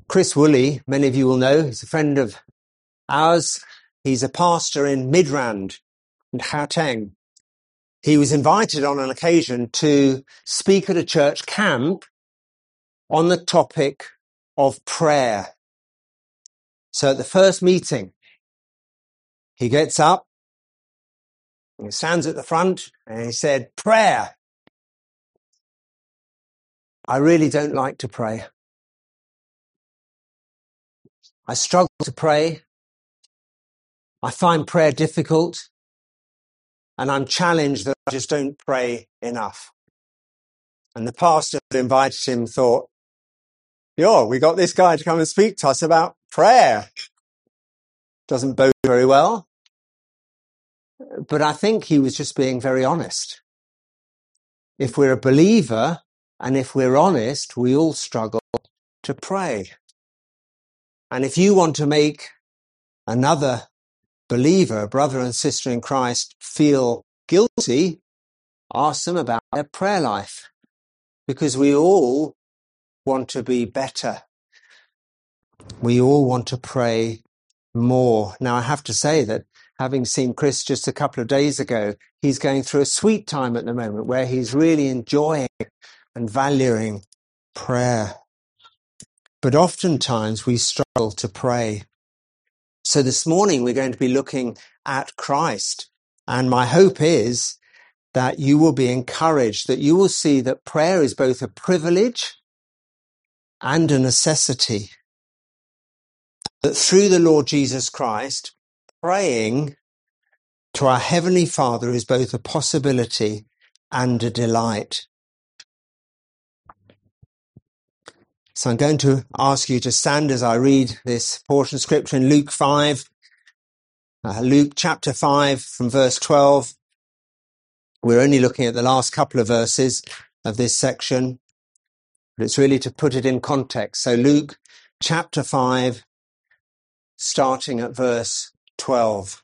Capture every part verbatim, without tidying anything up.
Chris Woolley, many of you will know, he's a friend of ours. He's a pastor in Midrand in Gauteng. He was invited on an occasion to speak at a church camp on the topic of prayer. So at the first meeting, he gets up, he stands at the front and he said, "Prayer. I really don't like to pray. I struggle to pray. I find prayer difficult. And I'm challenged that I just don't pray enough." And the pastor who invited him thought, "Yo, we got this guy to come and speak to us about prayer. Doesn't bode very well." But I think he was just being very honest. If we're a believer and if we're honest, we all struggle to pray. And if you want to make another believer, a brother and sister in Christ, feel guilty, ask them about their prayer life. Because we all want to be better. We all want to pray more. Now, I have to say that having seen Chris just a couple of days ago, he's going through a sweet time at the moment where he's really enjoying and valuing prayer. But oftentimes we struggle to pray. So this morning we're going to be looking at Christ. And my hope is that you will be encouraged, that you will see that prayer is both a privilege and a necessity. That through the Lord Jesus Christ, praying to our Heavenly Father is both a possibility and a delight. So I'm going to ask you to stand as I read this portion of scripture in Luke five, uh, Luke chapter five from verse twelve. We're only looking at the last couple of verses of this section, but it's really to put it in context. So Luke chapter five, starting at verse twelve.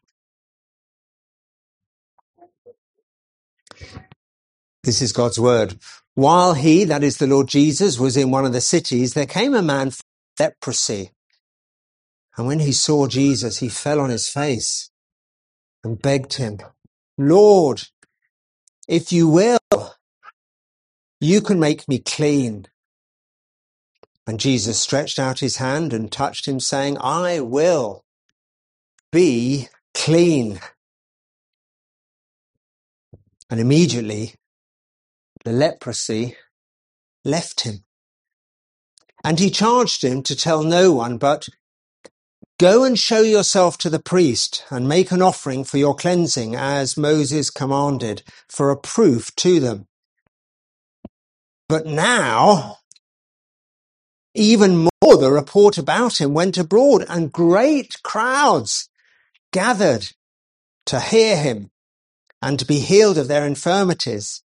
This is God's word. "While he," that is the Lord Jesus, "was in one of the cities, there came a man full of leprosy. And when he saw Jesus, he fell on his face and begged him, 'Lord, if you will, you can make me clean.' And Jesus stretched out his hand and touched him, saying, 'I will be clean.' And immediately the leprosy left him. And he charged him to tell no one, but 'Go and show yourself to the priest and make an offering for your cleansing, as Moses commanded, for a proof to them.' But now, even more, the report about him went abroad, and great crowds gathered to hear him and to be healed of their infirmities.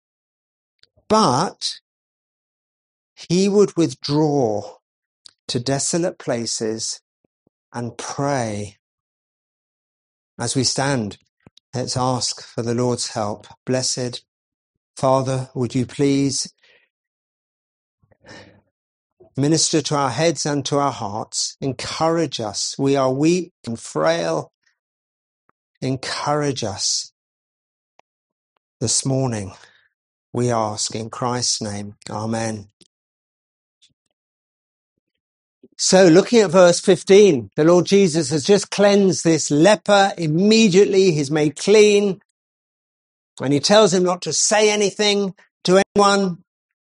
But he would withdraw to desolate places and pray." As we stand, let's ask for the Lord's help. Blessed Father, would you please minister to our heads and to our hearts. Encourage us. We are weak and frail. Encourage us this morning. We ask in Christ's name. Amen. So looking at verse fifteen, the Lord Jesus has just cleansed this leper. Immediately he's made clean. And he tells him not to say anything to anyone.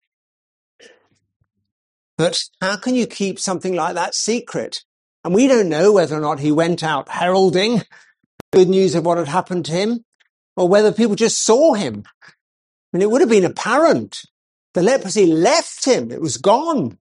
But how can you keep something like that secret? And we don't know whether or not he went out heralding good news of what had happened to him, or whether people just saw him. I mean, it would have been apparent. The leprosy left him. It was gone.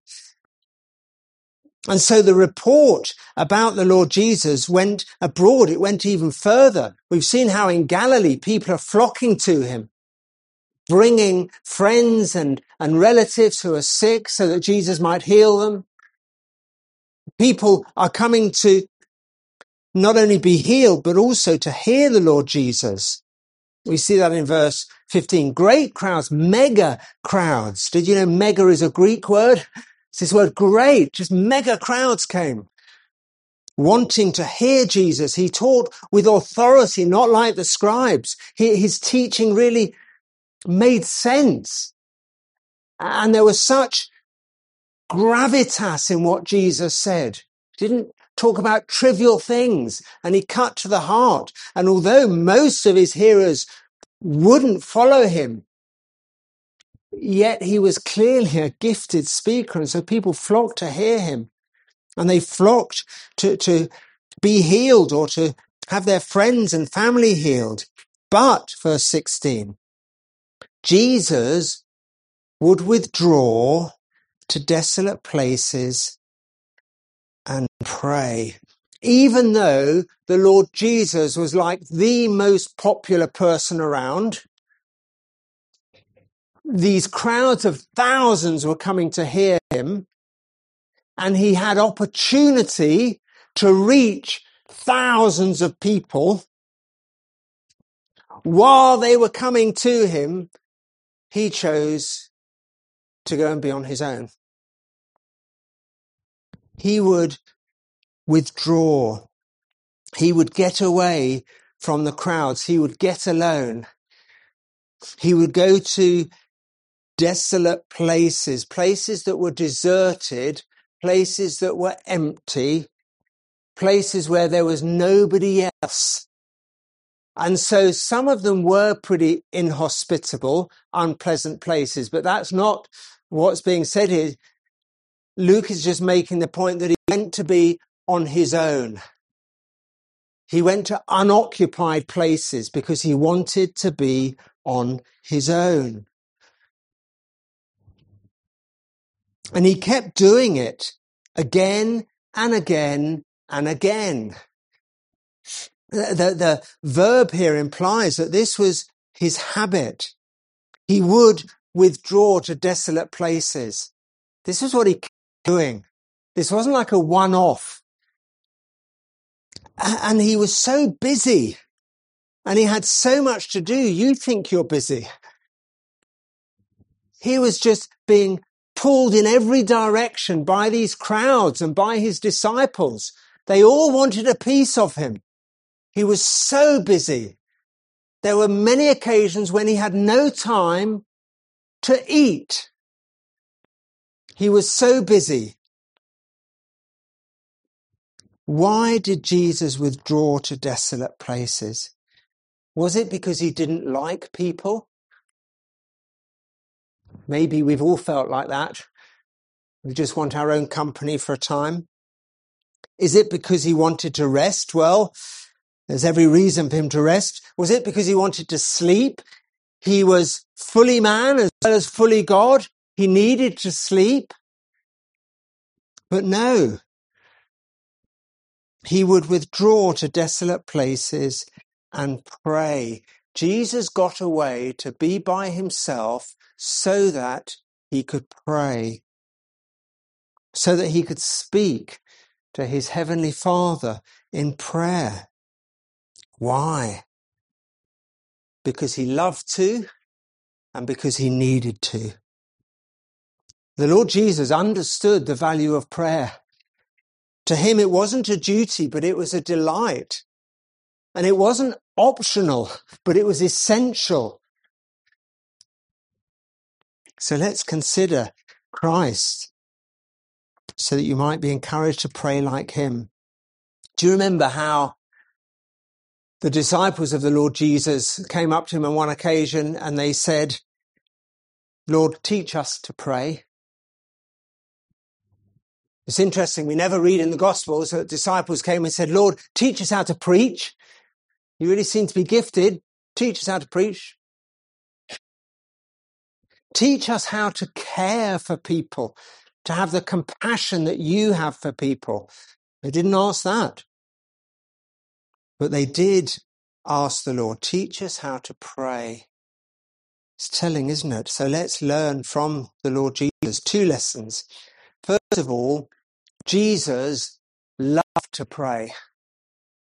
And so the report about the Lord Jesus went abroad. It went even further. We've seen how in Galilee people are flocking to him, bringing friends and, and relatives who are sick so that Jesus might heal them. People are coming to not only be healed, but also to hear the Lord Jesus. We see that in verse fifteen. Great crowds, mega crowds. Did you know mega is a Greek word? It's this word great, just mega crowds came wanting to hear Jesus. He taught with authority, not like the scribes. He, his teaching really made sense. And there was such gravitas in what Jesus said. He didn't talk about trivial things, and he cut to the heart. And although most of his hearers wouldn't follow him, yet he was clearly a gifted speaker, and so people flocked to hear him, and they flocked to, to be healed or to have their friends and family healed. But, verse sixteen, Jesus would withdraw to desolate places and pray. Even though the Lord Jesus was like the most popular person around, these crowds of thousands were coming to hear him, and he had opportunity to reach thousands of people. While they were coming to him, he chose to go and be on his own. He would withdraw. He would get away from the crowds. He would get alone. He would go to desolate places, places that were deserted, places that were empty, places where there was nobody else. And so some of them were pretty inhospitable, unpleasant places, but that's not what's being said here. Luke is just making the point that he went to be on his own. He went to unoccupied places because he wanted to be on his own. And he kept doing it again and again and again. The, the, the verb here implies that this was his habit. He would withdraw to desolate places. This is what he kept doing. This wasn't like a one-off. And he was so busy and he had so much to do. You think you're busy. He was just being pulled in every direction by these crowds and by his disciples. They all wanted a piece of him. He was so busy. There were many occasions when he had no time to eat. He was so busy. Why did Jesus withdraw to desolate places? Was it because he didn't like people? Maybe we've all felt like that. We just want our own company for a time. Is it because he wanted to rest? Well, there's every reason for him to rest. Was it because he wanted to sleep? He was fully man as well as fully God. He needed to sleep. But no. He would withdraw to desolate places and pray. Jesus got away to be by himself so that he could pray, so that he could speak to his heavenly Father in prayer. Why? Because he loved to and because he needed to. The Lord Jesus understood the value of prayer. To him, it wasn't a duty, but it was a delight. And it wasn't optional, but it was essential. So let's consider Christ so that you might be encouraged to pray like him. Do you remember how the disciples of the Lord Jesus came up to him on one occasion and they said, Lord, teach us to pray? It's interesting, we never read in the Gospels that disciples came and said, Lord, teach us how to preach. You really seem to be gifted. Teach us how to preach. Teach us how to care for people, to have the compassion that you have for people. They didn't ask that. But they did ask the Lord, teach us how to pray. It's telling, isn't it? So let's learn from the Lord Jesus two lessons. First of all, Jesus loved to pray.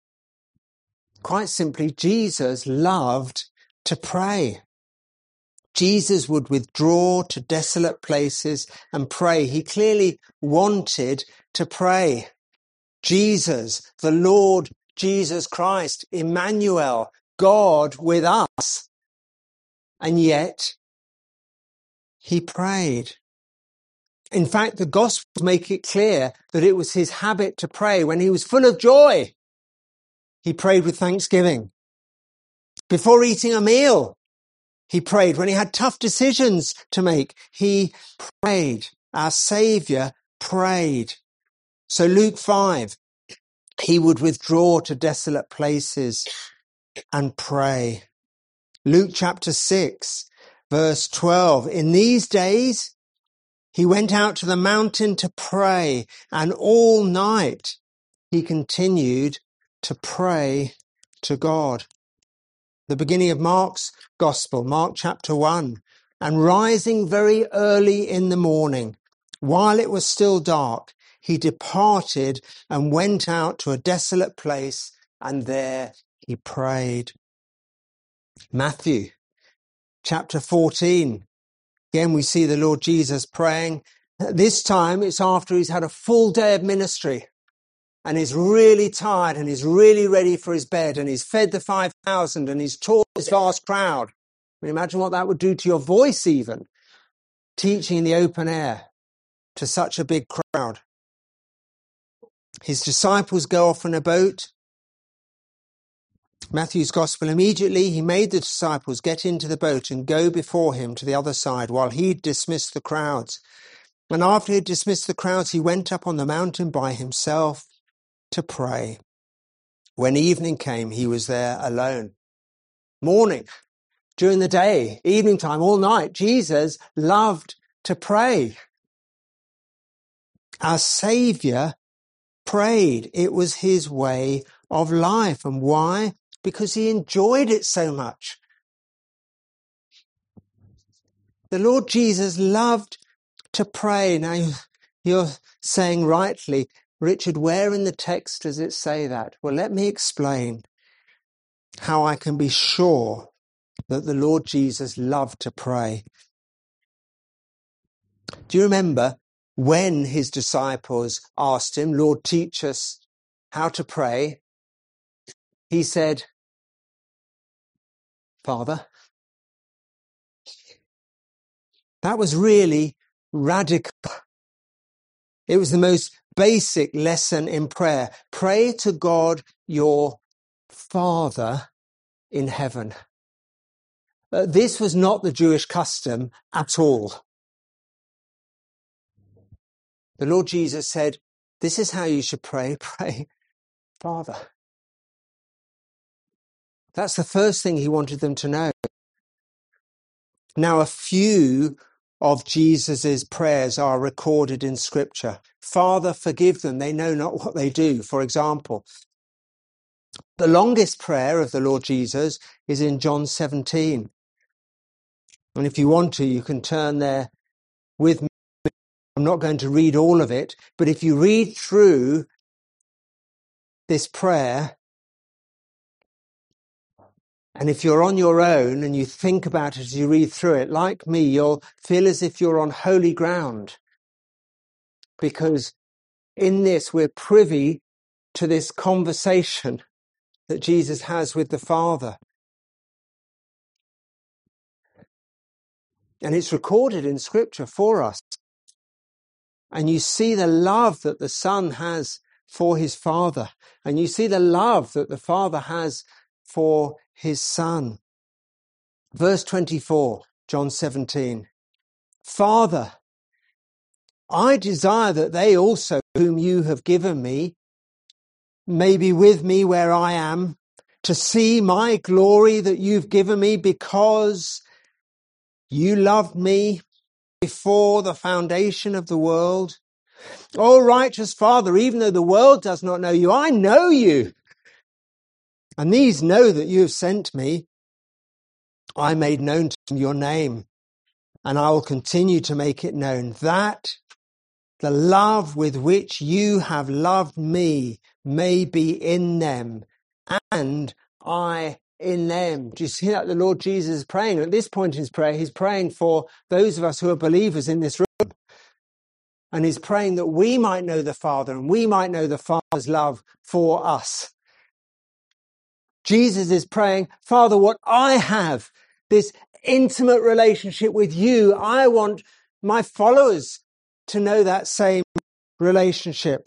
Quite simply, Jesus loved to pray. Jesus would withdraw to desolate places and pray. He clearly wanted to pray. Jesus, the Lord Jesus Christ, Emmanuel, God with us. And yet, he prayed. In fact, the Gospels make it clear that it was his habit to pray. When he was full of joy, he prayed with thanksgiving. Before eating a meal, he prayed. When he had tough decisions to make, he prayed. Our Saviour prayed. So Luke five, he would withdraw to desolate places and pray. Luke chapter six, verse twelve. In these days, he went out to the mountain to pray, and all night he continued to pray to God. The beginning of Mark's Gospel, Mark chapter one. And rising very early in the morning, while it was still dark, he departed and went out to a desolate place, and there he prayed. Matthew chapter fourteen. Again, we see the Lord Jesus praying. This time it's after he's had a full day of ministry and he's really tired and he's really ready for his bed and he's fed the five thousand and he's taught this vast crowd. I mean, imagine what that would do to your voice even, teaching in the open air to such a big crowd. His disciples go off in a boat. Matthew's Gospel, immediately he made the disciples get into the boat and go before him to the other side while he dismissed the crowds. And after he had dismissed the crowds, he went up on the mountain by himself to pray. When evening came, he was there alone. Morning, during the day, evening time, all night, Jesus loved to pray. Our Saviour prayed. It was his way of life. And why? Because he enjoyed it so much. The Lord Jesus loved to pray. Now, you're saying rightly, Richard, where in the text does it say that? Well, let me explain how I can be sure that the Lord Jesus loved to pray. Do you remember when his disciples asked him, Lord, teach us how to pray? He said, Father. That was really radical. It was the most basic lesson in prayer. Pray to God, your Father in heaven. Uh, this was not the Jewish custom at all. The Lord Jesus said, this is how you should pray. Pray, Father. That's the first thing he wanted them to know. Now, a few of Jesus's prayers are recorded in Scripture. Father, forgive them. They know not what they do. For example, the longest prayer of the Lord Jesus is in John seventeen. And if you want to, you can turn there with me. I'm not going to read all of it, but if you read through this prayer, and if you're on your own and you think about it as you read through it, like me, you'll feel as if you're on holy ground. Because in this, we're privy to this conversation that Jesus has with the Father. And it's recorded in Scripture for us. And you see the love that the Son has for his Father. And you see the love that the Father has for his Son. Verse twenty-four, John seventeen. Father, I desire that they also, whom you have given me, may be with me where I am, to see my glory that you've given me, because you loved me before the foundation of the world. Oh, righteous Father, even though the world does not know you, I know you. And these know that you have sent me. I made known to them your name, and I will continue to make it known, that the love with which you have loved me may be in them, and I in them. Do you see that the Lord Jesus is praying? At this point in his prayer, he's praying for those of us who are believers in this room. And he's praying that we might know the Father and we might know the Father's love for us. Jesus is praying, Father, what I have, this intimate relationship with you, I want my followers to know that same relationship.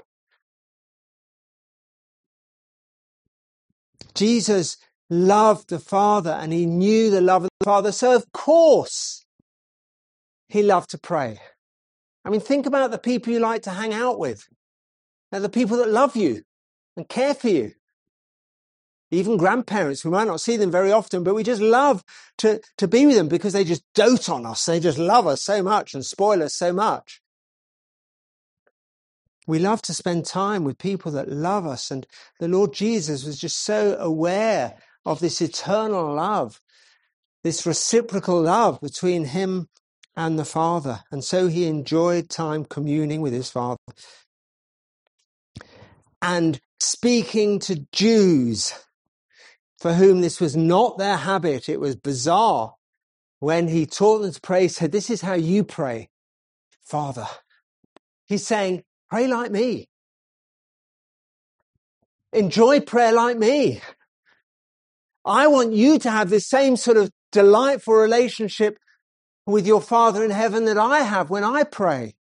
Jesus loved the Father and he knew the love of the Father. So of course he loved to pray. I mean, think about the people you like to hang out with. They're the people that love you and care for you. Even grandparents, we might not see them very often, but we just love to, to be with them because they just dote on us. They just love us so much and spoil us so much. We love to spend time with people that love us. And the Lord Jesus was just so aware of this eternal love, this reciprocal love between him and the Father. And so he enjoyed time communing with his Father. And speaking to Jews for whom this was not their habit, it was bizarre. When he taught them to pray, he said, this is how you pray, Father. He's saying, pray like me. Enjoy prayer like me. I want you to have this same sort of delightful relationship with your Father in heaven that I have when I pray.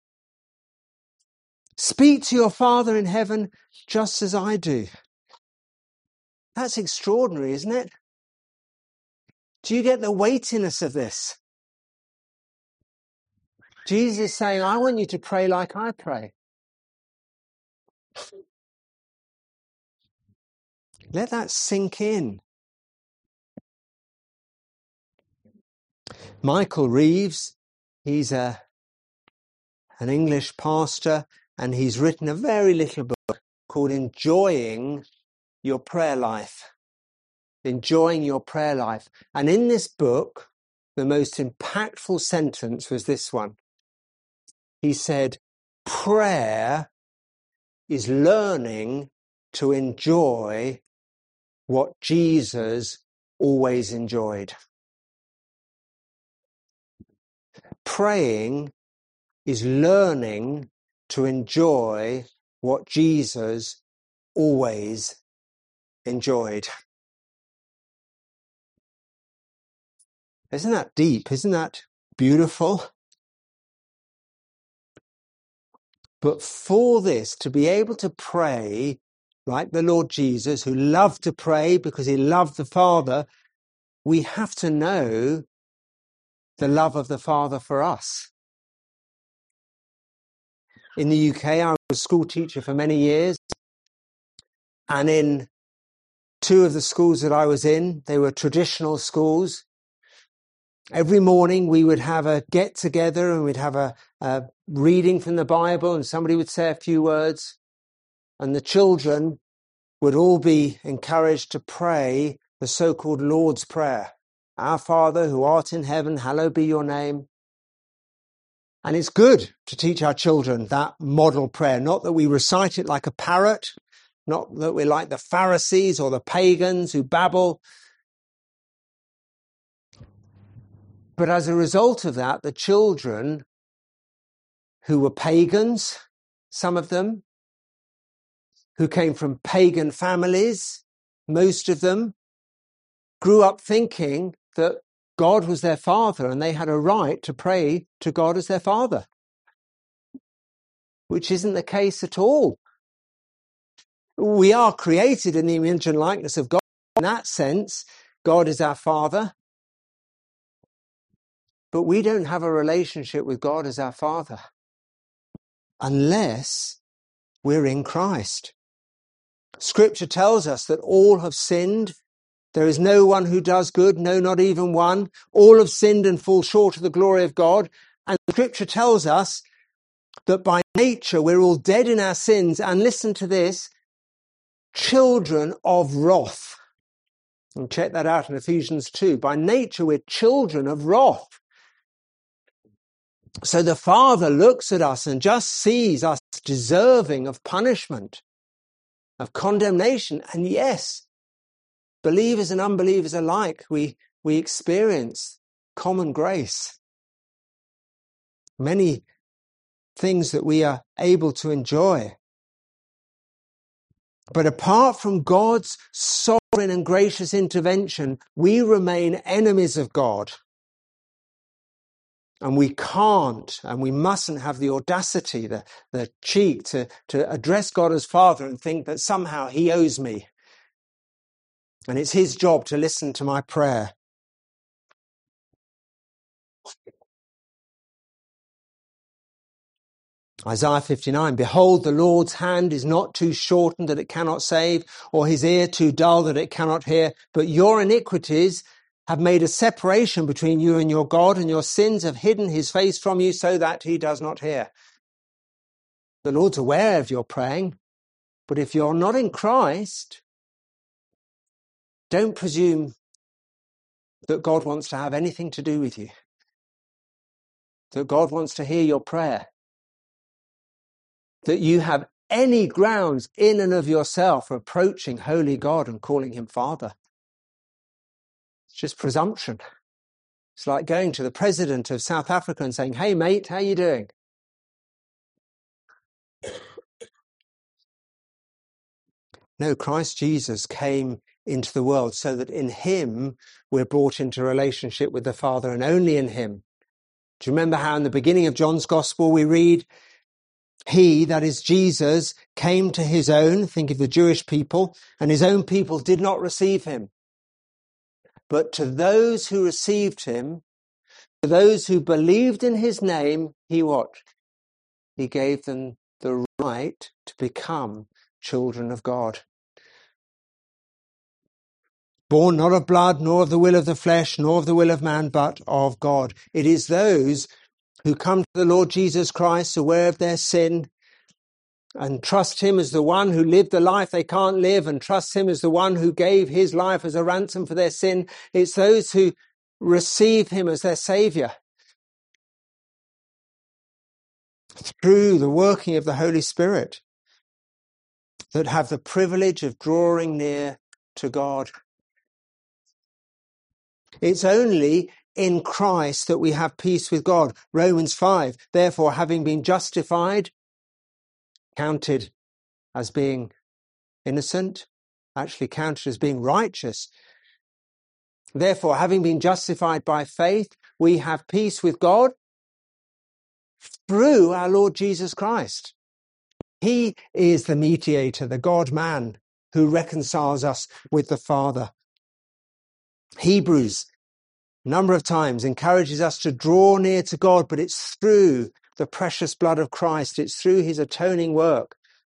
Speak to your Father in heaven just as I do. That's extraordinary, isn't it? Do you get the weightiness of this? Jesus is saying, I want you to pray like I pray. Let that sink in. Michael Reeves, he's a an English pastor, and he's written a very little book called Enjoying Your Prayer Life. Enjoying Your Prayer Life. And in this book, the most impactful sentence was this one. He said, prayer is learning to enjoy what Jesus always enjoyed. Praying is learning to enjoy what Jesus always enjoyed. Isn't that deep? Isn't that beautiful? But for this, to be able to pray like the Lord Jesus, who loved to pray because he loved the Father, we have to know the love of the Father for us. In the U K, I was a school teacher for many years. And in two of the schools that I was in, they were traditional schools. Every morning we would have a get together and we'd have a, a reading from the Bible and somebody would say a few words. And the children would all be encouraged to pray the so-called Lord's Prayer. Our Father who art in heaven, hallowed be your name. And it's good to teach our children that model prayer, not that we recite it like a parrot, not that we're like the Pharisees or the pagans who babble. But as a result of that, the children who were pagans, some of them, who came from pagan families, most of them, grew up thinking that God was their father and they had a right to pray to God as their father, which isn't the case at all. We are created in the image and likeness of God. In that sense, God is our Father. But we don't have a relationship with God as our Father unless we're in Christ. Scripture tells us that all have sinned. There is no one who does good, no, not even one. All have sinned and fall short of the glory of God. And Scripture tells us that by nature we're all dead in our sins. And listen to this, children of wrath. And check that out in Ephesians two. By nature we're children of wrath. So the Father looks at us and just sees us deserving of punishment, of condemnation. And yes, believers and unbelievers alike, we, we experience common grace. Many things that we are able to enjoy. But apart from God's sovereign and gracious intervention, we remain enemies of God. And we can't and we mustn't have the audacity, the, the cheek to, to address God as Father and think that somehow he owes me. And it's his job to listen to my prayer. Isaiah fifty-nine, behold, the Lord's hand is not too shortened that it cannot save, or his ear too dull that it cannot hear, but your iniquities have made a separation between you and your God, and your sins have hidden his face from you so that he does not hear. The Lord's aware of your praying, but if you're not in Christ, don't presume that God wants to have anything to do with you, that God wants to hear your prayer, that you have any grounds in and of yourself for approaching holy God and calling him Father. It's just presumption. It's like going to the president of South Africa and saying, hey, mate, how you doing? No, Christ Jesus came into the world so that in him we're brought into relationship with the Father, and only in him. Do you remember how in the beginning of John's Gospel we read, he, that is Jesus, came to his own, think of the Jewish people, and his own people did not receive him. But to those who received him, to those who believed in his name, he what? He gave them the right to become children of God. Born not of blood, nor of the will of the flesh, nor of the will of man, but of God. It is those who come to the Lord Jesus Christ, aware of their sin, and trust him as the one who lived the life they can't live, and trust him as the one who gave his life as a ransom for their sin. It's those who receive him as their Saviour through the working of the Holy Spirit that have the privilege of drawing near to God. It's only in Christ that we have peace with God. Romans five, therefore, having been justified, counted as being innocent, actually counted as being righteous. Therefore, having been justified by faith, we have peace with God through our Lord Jesus Christ. He is the mediator, the God-man, who reconciles us with the Father. Hebrews, a number of times, encourages us to draw near to God, but it's through the precious blood of Christ, it's through his atoning work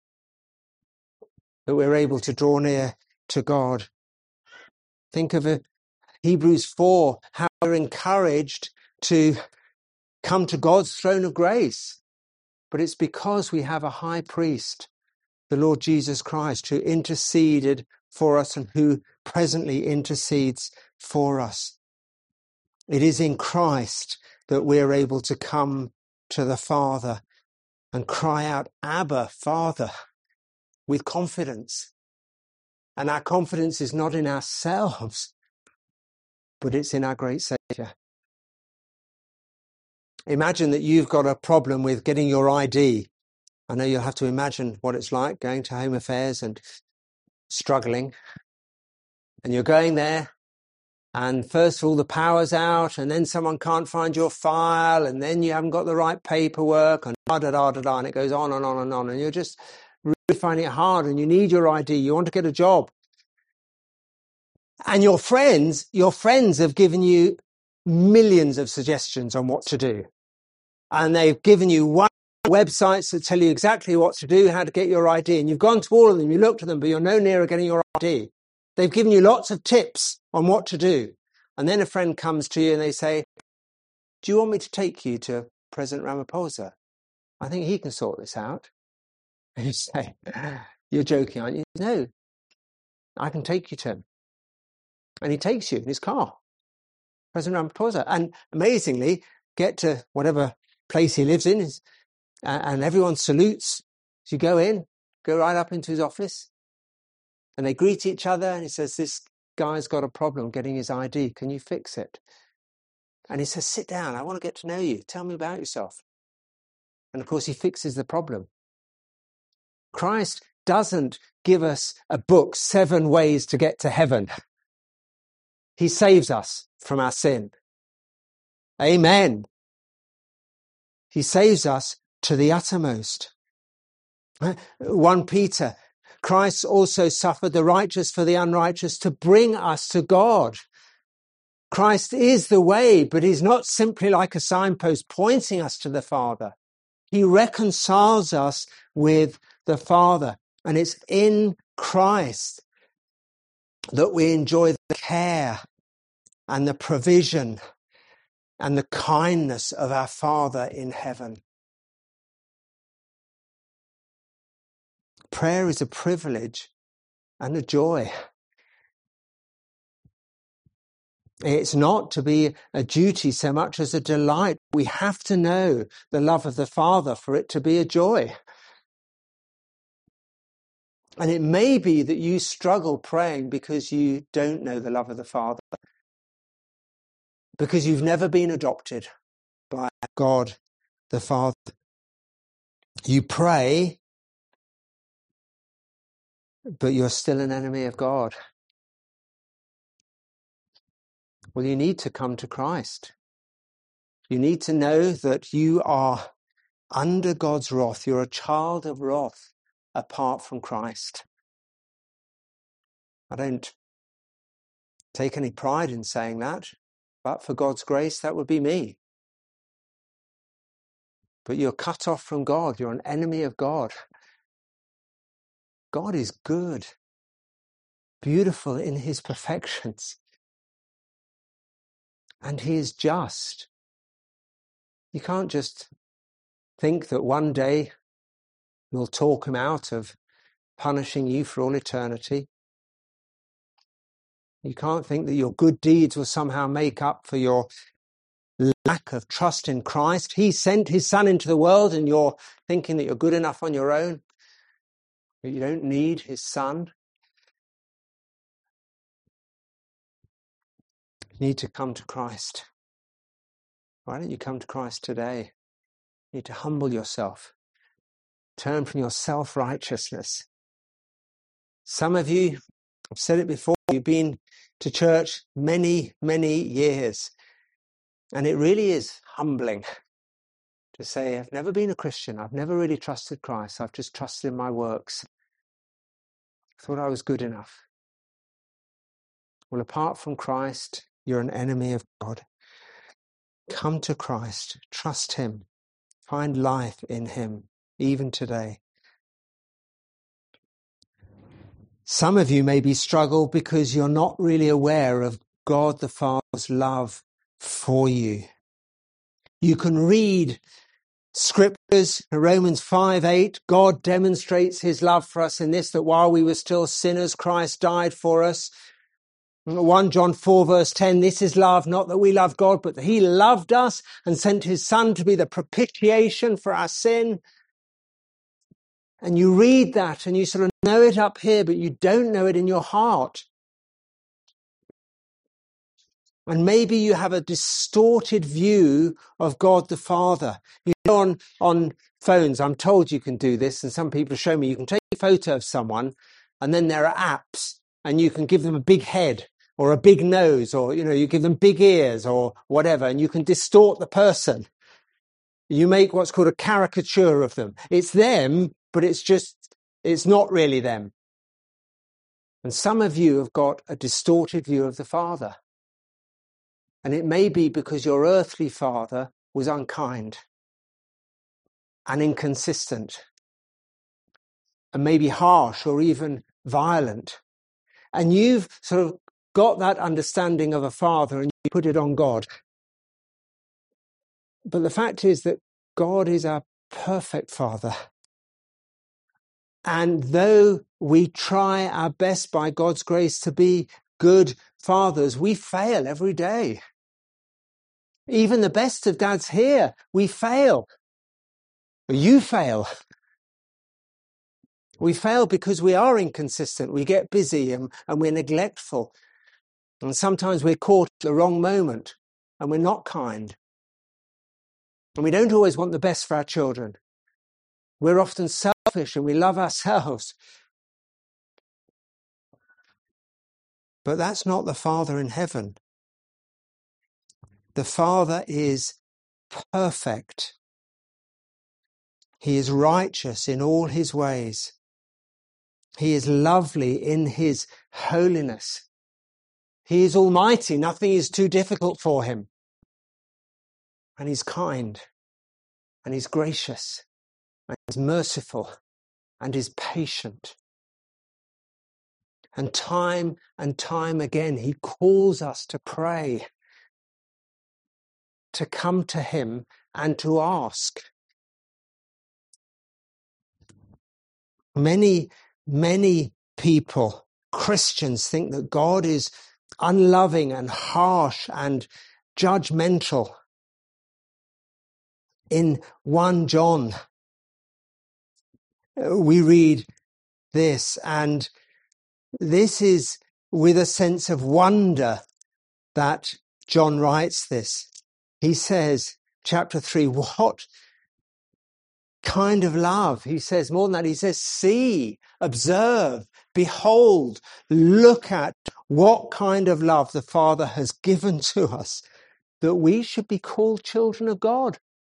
that we're able to draw near to God. Think of it, Hebrews four, how we're encouraged to come to God's throne of grace. But it's because we have a high priest, the Lord Jesus Christ, who interceded for us and who presently intercedes for us. It is in Christ that we're able to come to the Father and cry out, Abba, Father, with confidence. And our confidence is not in ourselves, but it's in our great Saviour. Imagine that you've got a problem with getting your I D. I know you'll have to imagine what it's like going to Home Affairs and struggling. And you're going there, and first of all, the power's out, and then someone can't find your file, and then you haven't got the right paperwork, and da da da da da, and it goes on and on and on, and you're just really finding it hard, and you need your I D, you want to get a job. And your friends, your friends have given you millions of suggestions on what to do. And they've given you one websites that tell you exactly what to do, how to get your I D. And you've gone to all of them, you looked at them, but you're no nearer getting your I D. They've given you lots of tips on what to do. And then a friend comes to you and they say, do you want me to take you to President Ramaphosa? I think he can sort this out. And you say, you're joking, aren't you? No, I can take you to him. And he takes you in his car, President Ramaphosa. And amazingly, get to whatever place he lives in, uh, and everyone salutes. So you go in, go right up into his office, and they greet each other, and he says, this guy's got a problem getting his I D. Can you fix it? And he says, sit down. I want to get to know you. Tell me about yourself. And of course, he fixes the problem. Christ doesn't give us a book, seven ways to get to heaven. He saves us from our sin. Amen. He saves us to the uttermost. First Peter, Christ also suffered the righteous for the unrighteous to bring us to God. Christ is the way, but he's not simply like a signpost pointing us to the Father. He reconciles us with the Father. And it's in Christ that we enjoy the care and the provision and the kindness of our Father in heaven. Prayer is a privilege and a joy. It's not to be a duty so much as a delight. We have to know the love of the Father for it to be a joy. And it may be that you struggle praying because you don't know the love of the Father, because you've never been adopted by God the Father. You pray, but you're still an enemy of God. Well, you need to come to Christ. You need to know that you are under God's wrath. You're a child of wrath apart from Christ. I don't take any pride in saying that, but for God's grace, that would be me. But you're cut off from God. You're an enemy of God. God is good, beautiful in his perfections, and he is just. You can't just think that one day you'll talk him out of punishing you for all eternity. You can't think that your good deeds will somehow make up for your lack of trust in Christ. He sent his Son into the world and you're thinking that you're good enough on your own, that you don't need his Son. You need to come to Christ. Why don't you come to Christ today? You need to humble yourself. Turn from your self-righteousness. Some of you, I've said it before, you've been to church many, many years. And it really is humbling to say, I've never been a Christian. I've never really trusted Christ. I've just trusted in my works. I thought I was good enough. Well, apart from Christ, you're an enemy of God. Come to Christ. Trust him. Find life in him, even today. Some of you maybe struggle because you're not really aware of God the Father's love for you. You can read scriptures, Romans five eight, God demonstrates his love for us in this, that while we were still sinners, Christ died for us. First John four verse ten, this is love, not that we love God, but that he loved us and sent his Son to be the propitiation for our sin. And you read that and you sort of know it up here, but you don't know it in your heart. And maybe you have a distorted view of God the Father. You know, on, on phones, I'm told you can do this, and some people show me, you can take a photo of someone, and then there are apps, and you can give them a big head, or a big nose, or, you know, you give them big ears, or whatever, and you can distort the person. You make what's called a caricature of them. It's them, but it's just, it's not really them. And some of you have got a distorted view of the Father. And it may be because your earthly father was unkind and inconsistent and maybe harsh or even violent. And you've sort of got that understanding of a father and you put it on God. But the fact is that God is our perfect Father. And though we try our best by God's grace to be good fathers, we fail every day. Even the best of dads here, we fail. You fail. We fail because we are inconsistent. We get busy and, and we're neglectful. And sometimes we're caught at the wrong moment and we're not kind. And we don't always want the best for our children. We're often selfish and we love ourselves. But that's not the Father in heaven. The Father is perfect. He is righteous in all his ways. He is lovely in his holiness. He is almighty. Nothing is too difficult for him. And he's kind. And he's gracious. And he's merciful. And he's patient. And time and time again, he calls us to pray, to come to him and to ask. Many, many people, Christians, think that God is unloving and harsh and judgmental. In First John, we read this, and this is with a sense of wonder that John writes this. He says, chapter three, what kind of love? He says more than that. He says, see, observe, behold, look at what kind of love the Father has given to us, that we should be called children of God.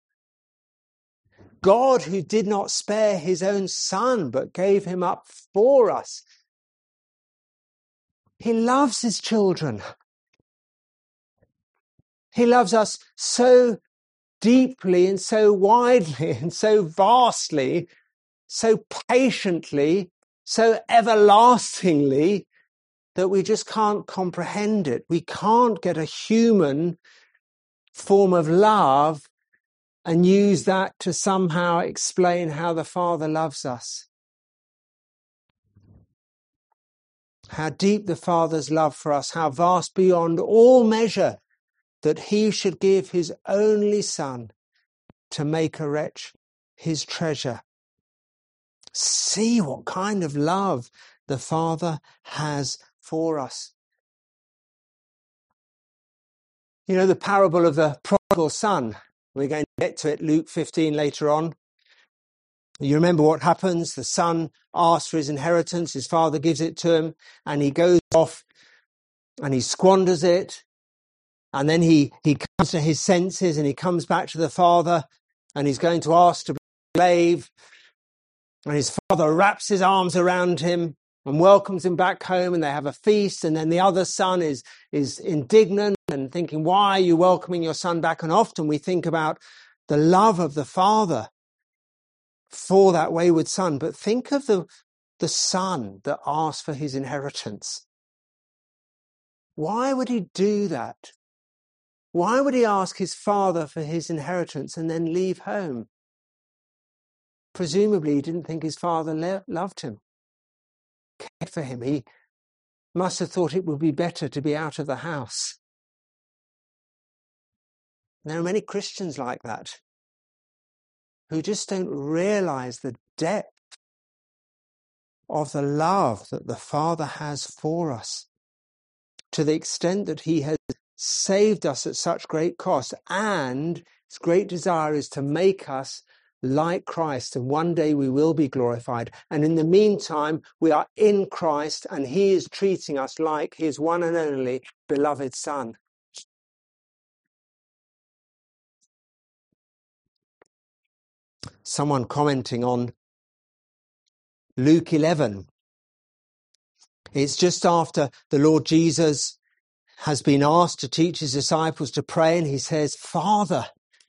God, who did not spare his own Son, but gave him up for us. He loves his children. He loves us so deeply and so widely and so vastly, so patiently, so everlastingly, that we just can't comprehend it. We can't get a human form of love and use that to somehow explain how the Father loves us. How deep the Father's love for us, how vast beyond all measure, that he should give his only Son to make a wretch his treasure. See what kind of love the Father has for us. You know, the parable of the prodigal son. We're going to get to it, Luke fifteen, later on. You remember what happens? The son asks for his inheritance. His father gives it to him, and he goes off and he squanders it. And then he, he comes to his senses and he comes back to the father and he's going to ask to be a slave. And his father wraps his arms around him and welcomes him back home, and they have a feast. And then the other son is, is indignant and thinking, why are you welcoming your son back? And often we think about the love of the father for that wayward son. But think of the, the son that asked for his inheritance. Why would he do that? Why would he ask his father for his inheritance and then leave home? Presumably he didn't think his father le- loved him, cared for him. He must have thought it would be better to be out of the house. There are many Christians like that who just don't realize the depth of the love that the Father has for us, to the extent that he has saved us at such great cost, and his great desire is to make us like Christ, and one day we will be glorified. And in the meantime, we are in Christ, and he is treating us like his one and only beloved Son. Someone commenting on Luke eleven. It's just after the Lord Jesus has been asked to teach his disciples to pray, and he says, Father.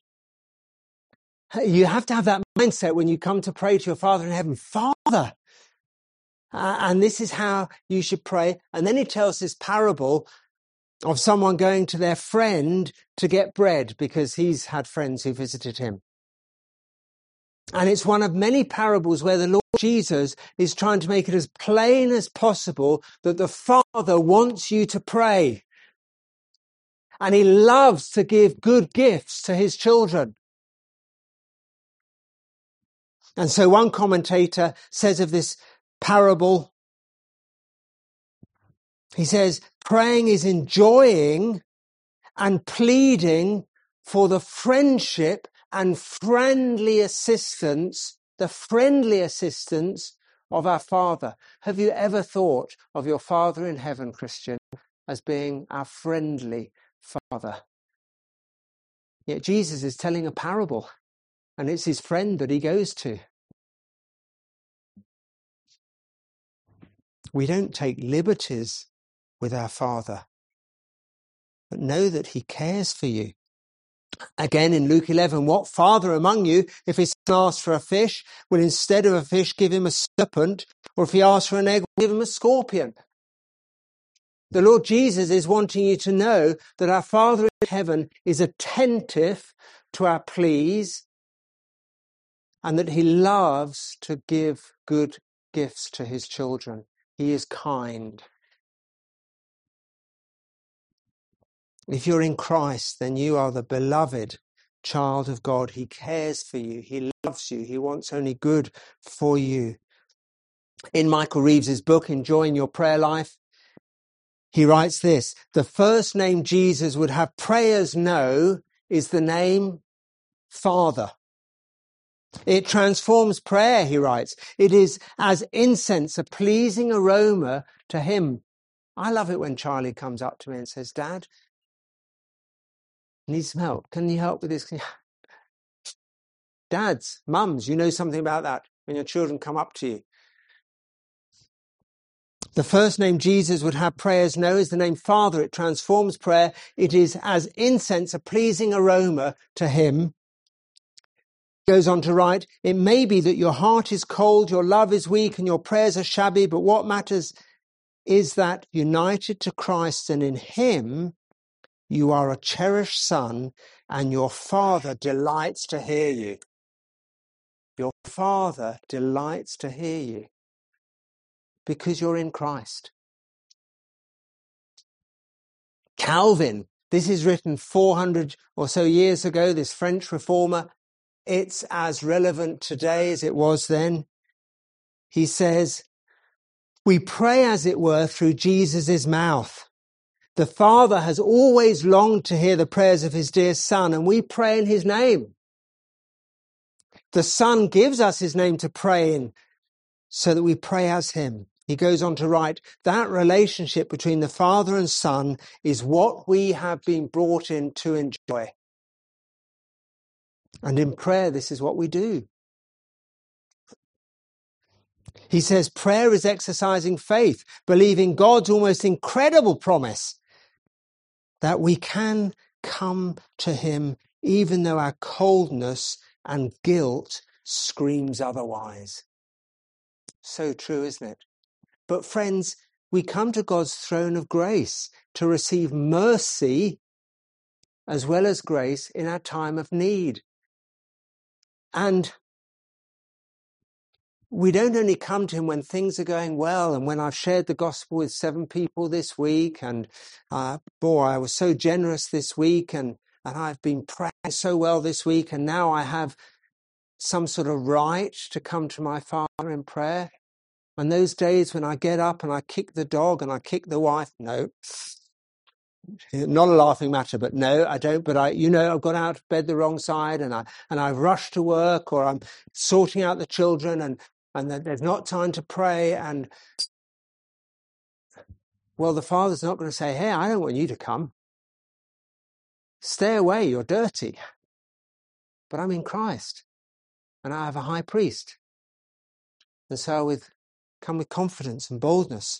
You have to have that mindset when you come to pray to your Father in heaven. Father. Uh, and this is how you should pray. And then he tells this parable of someone going to their friend to get bread because he's had friends who visited him. And it's one of many parables where the Lord Jesus is trying to make it as plain as possible that the Father wants you to pray. And he loves to give good gifts to his children. And so one commentator says of this parable, He says praying is enjoying and pleading for the friendship and friendly assistance, the friendly assistance of our Father. Have you ever thought of your Father in heaven, Christian, as being our friendly Father? Yet Jesus is telling a parable, and it's his friend that he goes to. We don't take liberties with our Father, but know that he cares for you. Again, in Luke eleven, what father among you, if his son asks for a fish, will instead of a fish give him a serpent? Or if he asks for an egg, will give him a scorpion? The Lord Jesus is wanting you to know that our Father in heaven is attentive to our pleas and that he loves to give good gifts to his children. He is kind. If you're in Christ, then you are the beloved child of God. He cares for you. He loves you. He wants only good for you. In Michael Reeves's book, Enjoying Your Prayer Life, he writes this: the first name Jesus would have prayers know is the name Father. It transforms prayer, he writes. It is as incense, a pleasing aroma to him. I love it when Charlie comes up to me and says, Dad, need some help. Can you help with this? Dads, mums, you know something about that when your children come up to you. The first name Jesus would have prayers know is the name Father. It transforms prayer. It is as incense, a pleasing aroma to him. He goes on to write, it may be that your heart is cold, your love is weak, and your prayers are shabby, but what matters is that united to Christ and in him, you are a cherished son, and your Father delights to hear you. Your Father delights to hear you because you're in Christ. Calvin, this is written four hundred or so years ago, this French reformer. It's as relevant today as it was then. He says, we pray, as it were, through Jesus' mouth. The Father has always longed to hear the prayers of his dear Son, and we pray in his name. The Son gives us his name to pray in, so that we pray as him. He goes on to write, that relationship between the Father and Son is what we have been brought in to enjoy. And in prayer, this is what we do. He says prayer is exercising faith, believing God's almost incredible promise that we can come to him even though our coldness and guilt screams otherwise. So true, isn't it? But friends, we come to God's throne of grace to receive mercy as well as grace in our time of need. And we don't only come to him when things are going well and when I've shared the gospel with seven people this week and, uh, boy, I was so generous this week and, and I've been praying so well this week and now I have some sort of right to come to my Father in prayer. And those days when I get up and I kick the dog and I kick the wife, no, not a laughing matter, but no, I don't. But I, you know, I've got out of bed the wrong side and I, and I rush to work or I'm sorting out the children and, and there's not time to pray. And well, the Father's not going to say, hey, I don't want you to come. Stay away. You're dirty. But I'm in Christ and I have a high priest. And so with come with confidence and boldness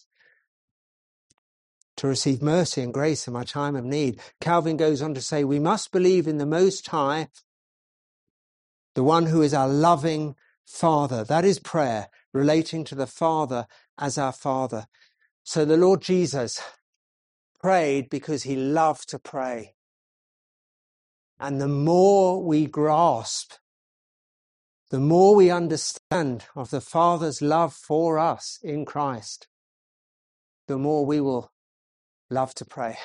to receive mercy and grace in my time of need. Calvin goes on to say, we must believe in the Most High, the one who is our loving Father. That is prayer, relating to the Father as our Father. So the Lord Jesus prayed because he loved to pray. And the more we grasp, the more we understand of the Father's love for us in Christ, the more we will love to pray.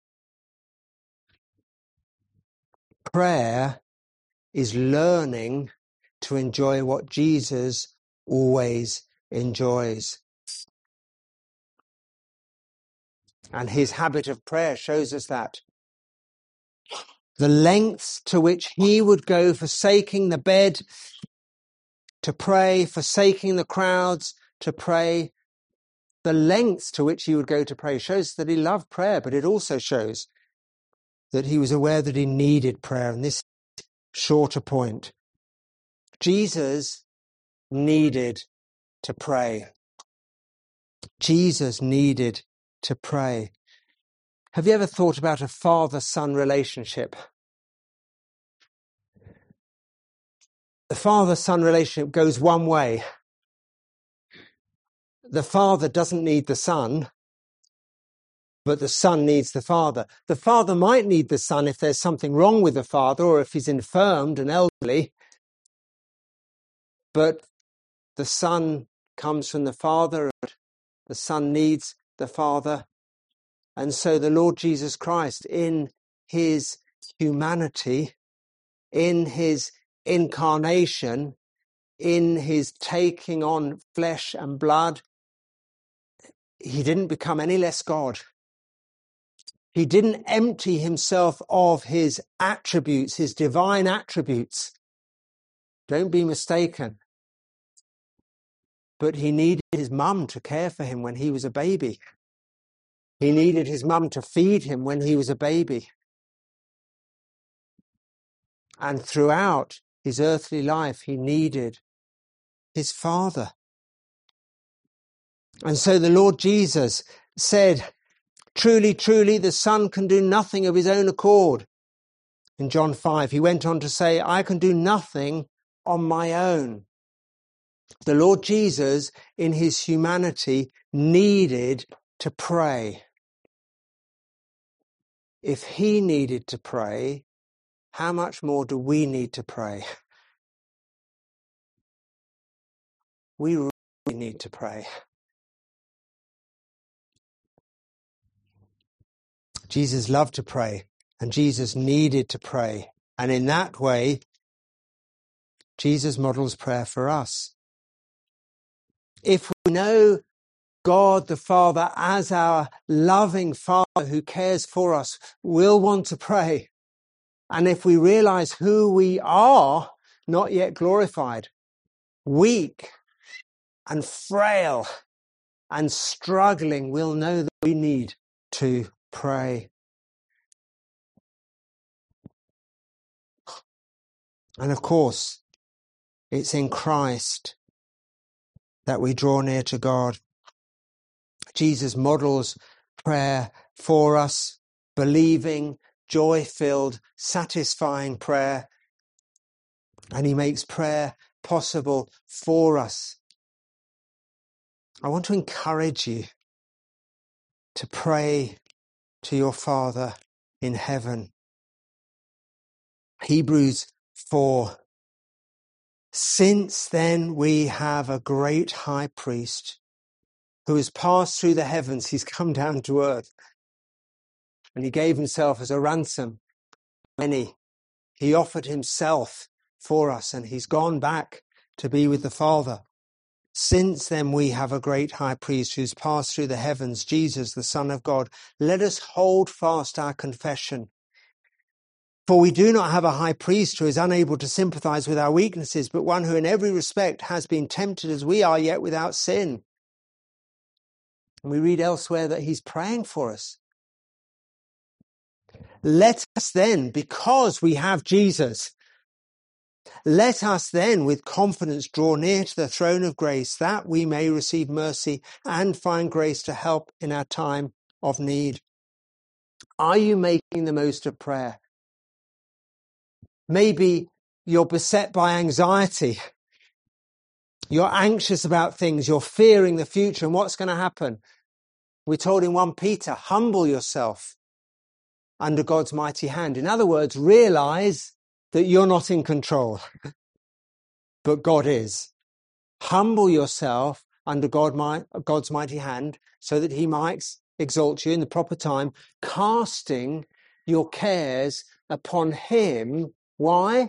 Prayer is learning to enjoy what Jesus always enjoys. And his habit of prayer shows us that. The lengths to which he would go, forsaking the bed to pray, forsaking the crowds to pray, the lengths to which he would go to pray shows that he loved prayer, but it also shows that he was aware that he needed prayer. And this shorter point, Jesus needed to pray. Jesus needed to pray. Have you ever thought about a father-son relationship? The father-son relationship goes one way. The father doesn't need the son, but the son needs the father. The father might need the son if there's something wrong with the father or if he's infirmed and elderly, but the son comes from the father and the son needs the father. And so the Lord Jesus Christ, in his humanity, in his incarnation, in his taking on flesh and blood, he didn't become any less God. He didn't empty himself of his attributes, his divine attributes. Don't be mistaken. But he needed his mum to care for him when he was a baby. He needed his mum to feed him when he was a baby. And throughout his earthly life, he needed his father. And so the Lord Jesus said, truly, truly, the Son can do nothing of his own accord. In John five, he went on to say, I can do nothing on my own. The Lord Jesus, in his humanity, needed to pray. If he needed to pray, how much more do we need to pray? We really need to pray. Jesus loved to pray, and Jesus needed to pray. And in that way, Jesus models prayer for us. If we know God the Father as our loving Father who cares for us, we'll want to pray. And if we realize who we are, not yet glorified, weak and frail and struggling, we'll know that we need to pray. And of course, it's in Christ that we draw near to God. Jesus models prayer for us, believing, joy-filled, satisfying prayer. And he makes prayer possible for us. I want to encourage you to pray to your Father in heaven. Hebrews four. Since then we have a great high priest who has passed through the heavens. He's come down to earth. And he gave himself as a ransom for many. He offered himself for us, and he's gone back to be with the Father. Since then we have a great high priest who's passed through the heavens, Jesus, the Son of God. Let us hold fast our confession. For we do not have a high priest who is unable to sympathize with our weaknesses, but one who in every respect has been tempted as we are, yet without sin. And we read elsewhere that he's praying for us. Let us then, because we have Jesus, let us then with confidence draw near to the throne of grace, that we may receive mercy and find grace to help in our time of need. Are you making the most of prayer? Maybe you're beset by anxiety. You're anxious about things. You're fearing the future and what's going to happen. We're told in First Peter, humble yourself under God's mighty hand. In other words, realize that you're not in control, but God is. Humble yourself under God, my, God's mighty hand so that he might exalt you in the proper time, casting your cares upon him. Why?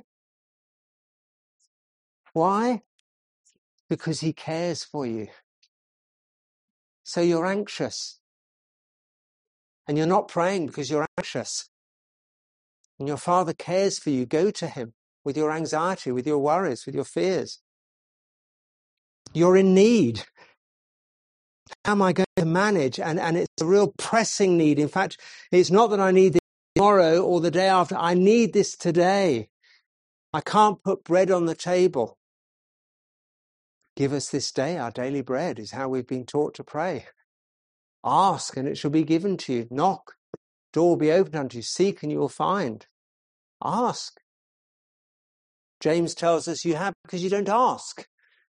Why? Because he cares for you. So you're anxious. and you're not praying because you're anxious, and your Father cares for you, go to him with your anxiety, with your worries, with your fears. You're in need. How am I going to manage? And, and it's a real pressing need. In fact, it's not that I need this tomorrow or the day after. I need this today. I can't put bread on the table. Give us this day our daily bread is how we've been taught to pray. Ask and it shall be given to you. Knock, door will be opened unto you. Seek and you will find. Ask. James tells us you have because you don't ask.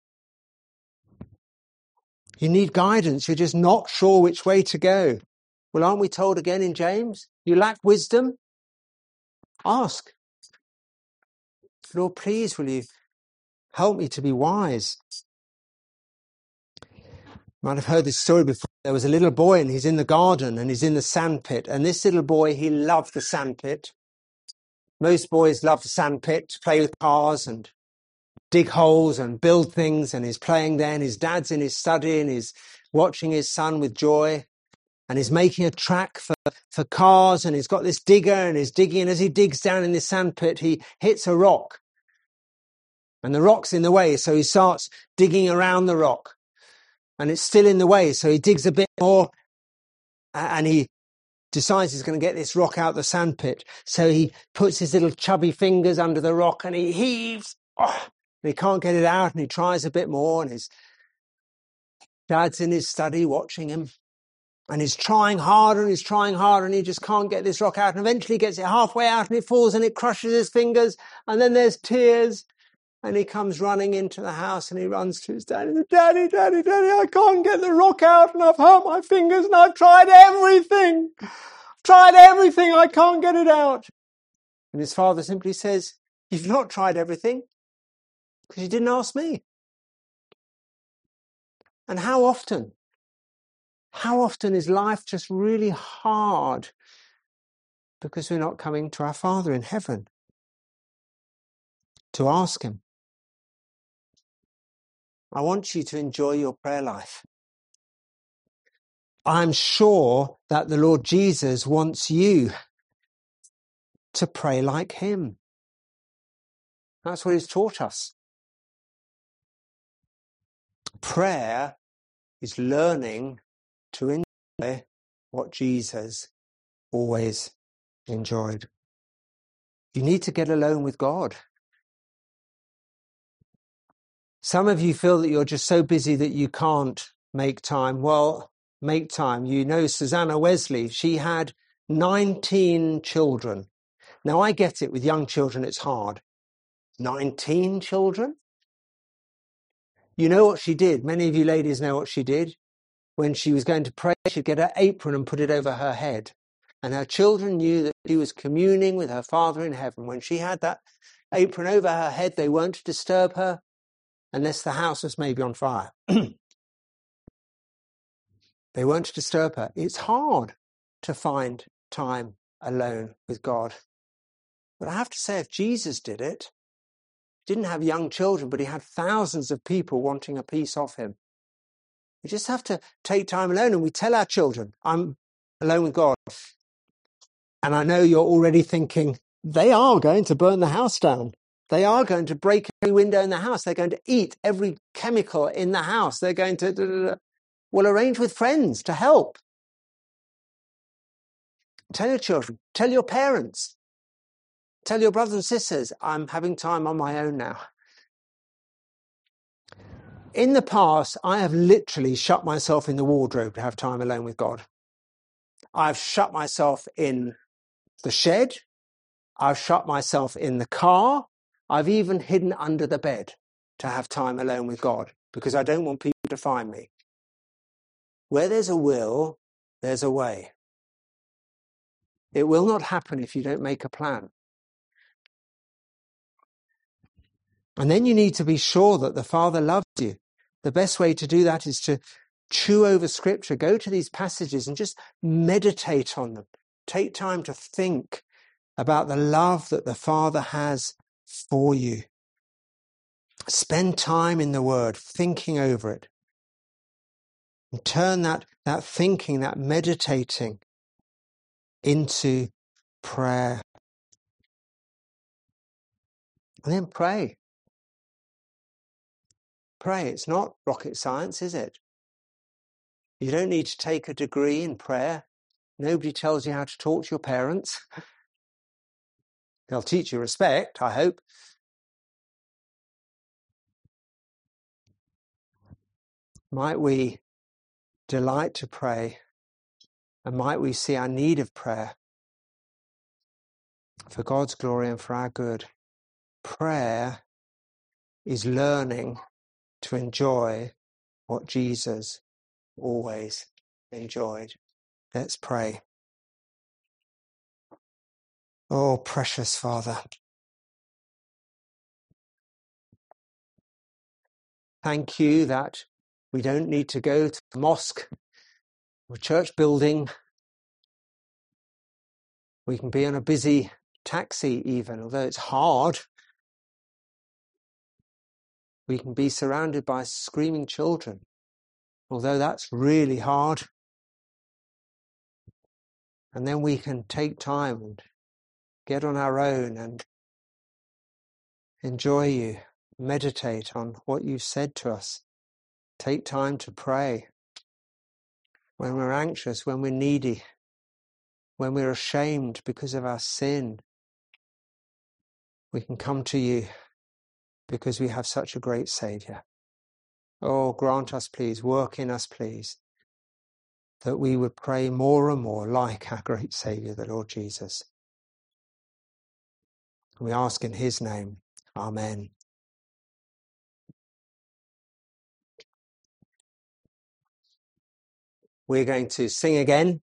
You need guidance. You're just not sure which way to go. Well, aren't we told again in James? You lack wisdom? Ask. Lord, please, will you help me to be wise? You might have heard this story before. There was a little boy and he's in the garden and he's in the sandpit. And this little boy, he loved the sandpit. Most boys love the sandpit to play with cars and dig holes and build things, and he's playing there, and his dad's in his study and he's watching his son with joy, and he's making a track for, for cars, and he's got this digger and he's digging, and as he digs down in this sandpit, he hits a rock, and the rock's in the way, so he starts digging around the rock, and it's still in the way, so he digs a bit more, and he decides he's going to get this rock out the sandpit, so he puts his little chubby fingers under the rock and he heaves. Oh, and he can't get it out, and he tries a bit more, and his dad's in his study watching him, and he's trying harder and he's trying harder, and he just can't get this rock out, and eventually he gets it halfway out and it falls and it crushes his fingers, and then there's tears, and he comes running into the house and he runs to his dad and says, Daddy, Daddy, Daddy, I can't get the rock out, and I've hurt my fingers, and I've tried everything. I've tried everything, I can't get it out. And his father simply says, you've not tried everything, because you didn't ask me. And how often, how often is life just really hard because we're not coming to our Father in heaven to ask him? I want you to enjoy your prayer life. I'm sure that the Lord Jesus wants you to pray like him. That's what he's taught us. Prayer is learning to enjoy what Jesus always enjoyed. You need to get alone with God. Some of you feel that you're just so busy that you can't make time. Well, make time. You know Susanna Wesley, she had nineteen children. Now, I get it, with young children it's hard. nineteen children? You know what she did? Many of you ladies know what she did. When she was going to pray, she'd get her apron and put it over her head. And her children knew that she was communing with her Father in heaven. When she had that apron over her head, they weren't to disturb her unless the house was maybe on fire. They weren't to disturb her. It's hard to find time alone with God. But I have to say, if Jesus did it, he didn't have young children, but he had thousands of people wanting a piece of him. We just have to take time alone, and we tell our children, I'm alone with God. And I know you're already thinking, they are going to burn the house down. They are going to break every window in the house. They're going to eat every chemical in the house. They're going to, da, da, da. Well, arrange with friends to help. Tell your children, tell your parents, tell your brothers and sisters, I'm having time on my own now. In the past, I have literally shut myself in the wardrobe to have time alone with God. I've shut myself in the shed. I've shut myself in the car. I've even hidden under the bed to have time alone with God because I don't want people to find me. Where there's a will, there's a way. It will not happen if you don't make a plan. And then you need to be sure that the Father loves you. The best way to do that is to chew over Scripture, go to these passages and just meditate on them. Take time to think about the love that the Father has for you. Spend time in the Word, thinking over it. And turn that, that thinking, that meditating into prayer. And then pray. Pray. It's not rocket science, is it? You don't need to take a degree in prayer. Nobody tells you how to talk to your parents. They'll teach you respect, I hope. Might we delight to pray, and might we see our need of prayer for God's glory and for our good. Prayer is learning to enjoy what Jesus always enjoyed. Let's pray. Oh, precious Father, thank you that we don't need to go to the mosque or church building. We can be on a busy taxi even, although it's hard. We can be surrounded by screaming children, although that's really hard. And then we can take time and get on our own and enjoy you, meditate on what you've said to us. Take time to pray when we're anxious, when we're needy, when we're ashamed because of our sin. We can come to you because we have such a great Saviour. Oh, grant us, please, work in us, please, that we would pray more and more like our great Saviour, the Lord Jesus. We ask in his name. Amen. We're going to sing again.